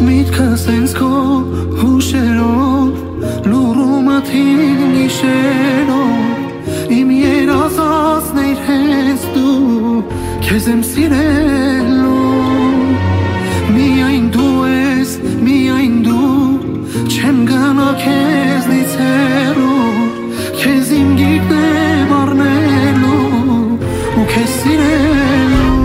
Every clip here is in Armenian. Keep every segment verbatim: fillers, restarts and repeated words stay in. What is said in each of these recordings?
Միտքս ինձ քո հուշերով լուրում է թին գիշերով Իմ երազածն էիր հենց դու Քեզ եմ սիրելու Միայն դու ես, միայն դու Չեմ գնա քեզնից հեռու Քեզ իմ գիրկն եմ առնելու ու քեզ սիրելու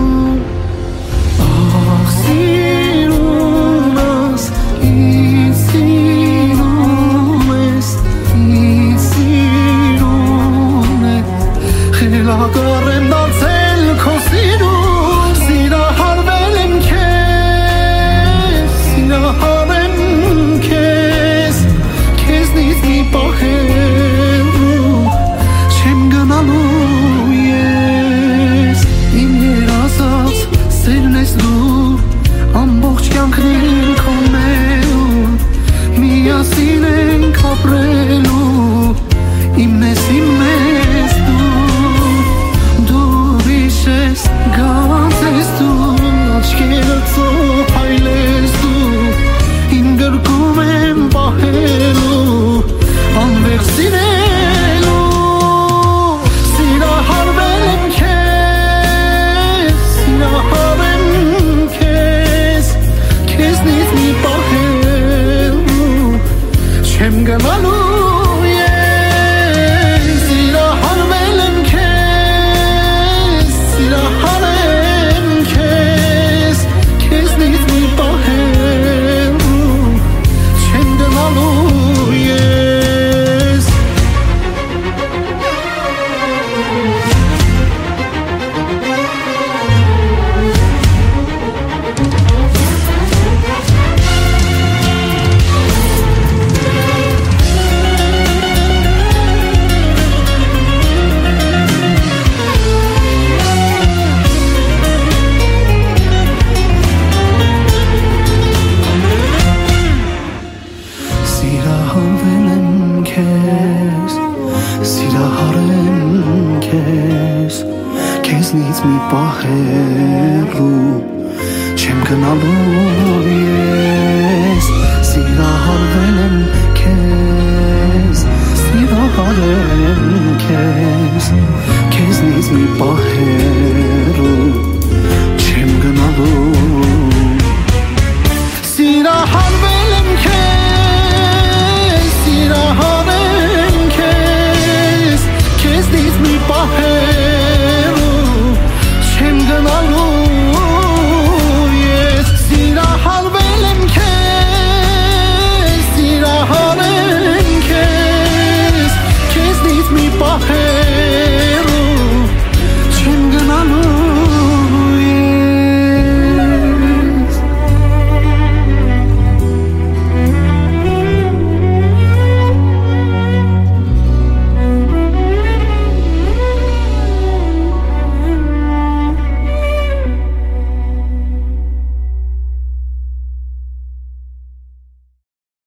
Ախ սիրում ես, ինձ սիրում ես, ինձ սիրում ես Խելագար եմ դարձել քո սիրում Սիրահարվել եմ քեզ, սիրահարեմ քեզ Քեզնից մի պահ հեռու չեմ գնալու ես Իմ երազած սերն ես դու Ամբողջ կյանքն էլ քո մերու Միասին ենք ապրելու Իմն ես, իմն ես դու Դու ուրիշ ես, գանձ ես դու Աչքերը ծով հայլ ես դու Իմ գրկում եմ պահելու Անվեր սիրելու Սիրահարվել եմ քեզ Սիրահարեմ քեզ Քեզնից մի պահ հեռու Չեմ գնալու ես Սիրահարվել եմ քեզ Սիրահարեմ քեզ Քեզնից մի պահ հեռու Չեմ գնալու ես Սիրահարվել եմ քեզ Սիրահարեմ քեզ Քեզնից մի պահ հեռու Չեմ գնալու ես Սիրահարվել եմ քեզ Սիրահարեմ քեզ Քեզնից մի պահ հեռու